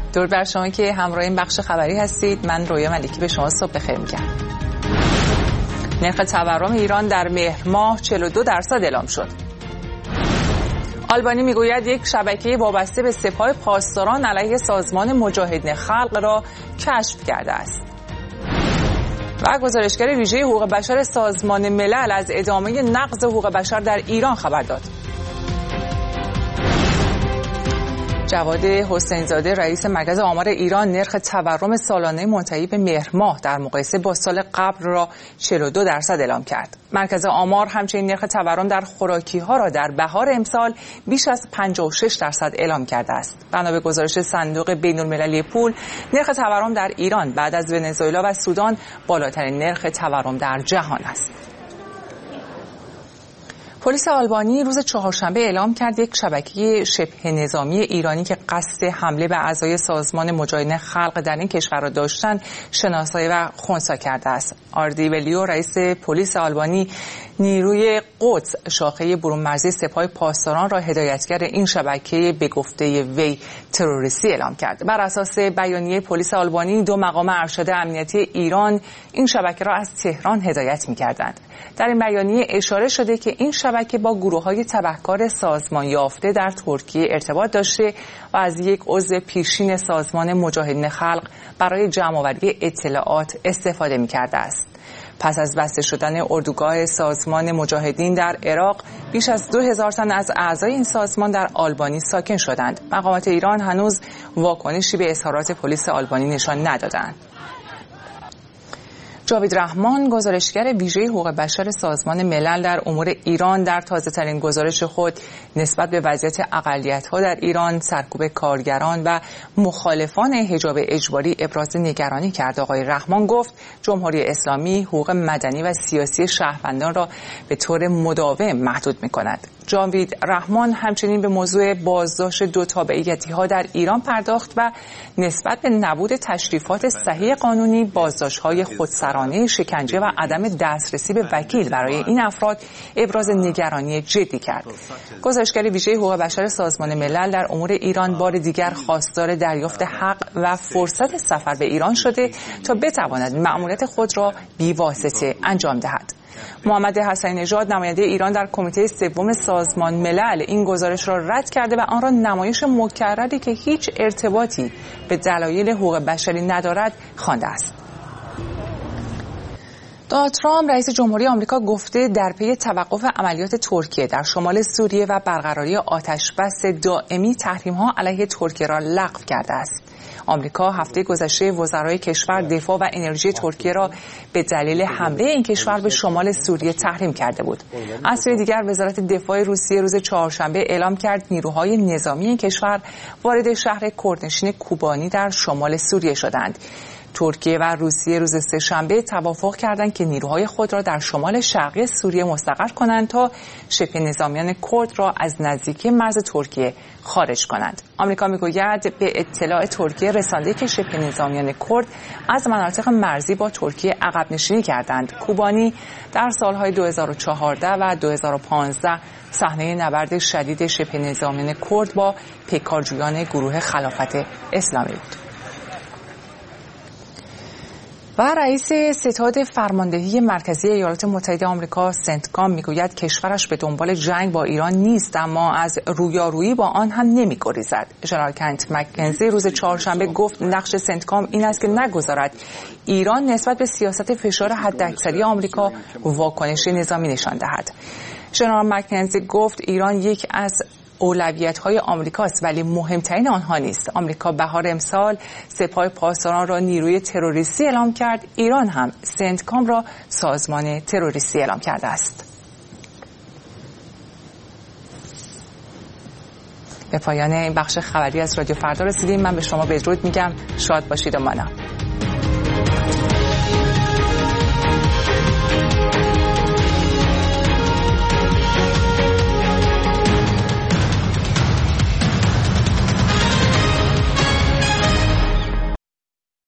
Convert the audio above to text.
درود بر شما که همراه این بخش خبری هستید. من رویا ملکی به شما صبح بخیر میگم. نرخ تورم ایران در مهر ماه 42% اعلام شد. آلبانی میگوید یک شبکه وابسته به سپاه پاسداران علیه سازمان مجاهدین خلق را کشف کرده است. و گزارشگر ویژه حقوق بشر سازمان ملل از ادامه نقض حقوق بشر در ایران خبر داد. جواد حسین زاده رئیس مرکز آمار ایران نرخ تورم سالانه منتهی به مهر ماه در مقایسه با سال قبل را 42% اعلام کرد. مرکز آمار همچنین نرخ تورم در خوراکی‌ها را در بهار امسال بیش از 56% اعلام کرده است. بنا به گزارش صندوق بین‌المللی پول، نرخ تورم در ایران بعد از ونزوئلا و سودان بالاترین نرخ تورم در جهان است. پلیس آلبانی روز چهارشنبه اعلام کرد یک شبکه شبه نظامی ایرانی که قصد حمله به اعضای سازمان مجاهدین خلق در این کشور را داشتند شناسایی و خنثی کرده است. آردی ولیو رئیس پلیس آلبانی نیروی قدس شاخه برون مرزی سپاه پاسداران را هدایتگر این شبکه به گفته وی تروریستی اعلام کرد. بر اساس بیانیه پلیس آلبانی، دو مقام ارشد امنیتی ایران این شبکه را از تهران هدایت می‌کردند. در این بیانیه اشاره شده که این شبکه با گروه‌های تبهکار سازمان یافته در ترکیه ارتباط داشته و از یک عضو پیشین سازمان مجاهدین خلق برای جمع‌آوری اطلاعات استفاده می‌کرده است. پس از بسته شدن اردوگاه سازمان مجاهدین در عراق، بیش از 2000 تن از اعضای این سازمان در آلبانی ساکن شدند. مقامات ایران هنوز واکنشی به اظهارات پلیس آلبانی نشان ندادند. جاوید رحمان گزارشگر ویژه حقوق بشر سازمان ملل در امور ایران در تازه‌ترین گزارش خود نسبت به وضعیت اقلیت‌ها در ایران، سرکوب کارگران و مخالفان حجاب اجباری ابراز نگرانی کرد. آقای رحمان گفت جمهوری اسلامی حقوق مدنی و سیاسی شهروندان را به طور مداوم محدود می‌کند. جاوید رحمان همچنین به موضوع بازداشت دو تابعیتی‌ها در ایران پرداخت و نسبت به نبود تشریفات صحیح قانونی، بازداشت‌های خودسرانه، شکنجه و عدم دسترسی به وکیل برای این افراد ابراز نگرانی جدی کرد. گزارشگر ویژه حقوق بشر سازمان ملل در امور ایران بار دیگر خواستار دریافت حق و فرصت سفر به ایران شده تا بتواند مأموریت خود را بی‌واسطه انجام دهد. محمد حسنی نژاد نماینده ایران در کمیته سوم سازمان ملل این گزارش را رد کرده و آن را نمایش مکرری که هیچ ارتباطی به دلایل حقوق بشری ندارد خوانده است. دونالد ترامپ رئیس جمهوری آمریکا گفته در پی توقف عملیات ترکیه در شمال سوریه و برقراری آتشبس دائمی تحریم‌ها علیه ترکیه را لغو کرده است. آمریکا هفته گذشته وزرای کشور دفاع و انرژی ترکیه را به دلیل حمله این کشور به شمال سوریه تحریم کرده بود. از سوی دیگر وزارت دفاع روسیه روز چهارشنبه اعلام کرد نیروهای نظامی این کشور وارد شهر کردنشین کوبانی در شمال سوریه شدند. ترکیه و روسیه روز سه‌شنبه توافق کردند که نیروهای خود را در شمال شرقی سوریه مستقر کنند تا شبه نظامیان کرد را از نزدیکی مرز ترکیه خارج کنند. آمریکا میگوید به اطلاع ترکیه رسانده که شبه نظامیان کرد از مناطق مرزی با ترکیه عقب نشینی کردند. کوبانی در سالهای 2014 و 2015 صحنه نبرد شدید شبه نظامیان کرد با پیکارجویان گروه خلافت اسلامی بود. و رئیس ستاد فرماندهی مرکزی ایالات متحده آمریکا سنتکام میگوید کشورش به دنبال جنگ با ایران نیست، اما از رویارویی با آن هم نمی‌گریزد. ژنرال کنت مکنزی روز چهارشنبه گفت نقش سنتکام این است که نگذارد ایران نسبت به سیاست فشار حداکثری آمریکا واکنش نظامی نشان دهد. ژنرال مکنزی گفت ایران یک از اولویت‌های آمریکاست ولی مهمترین آنها نیست. آمریکا بهار امسال سپاه پاسداران را نیروی تروریستی اعلام کرد. ایران هم سنتکام را سازمان تروریستی اعلام کرده است. به پایان این بخش خبری از رادیو فردا رسیدیم. من به شما بدرود میگم. شاد باشید و مانا.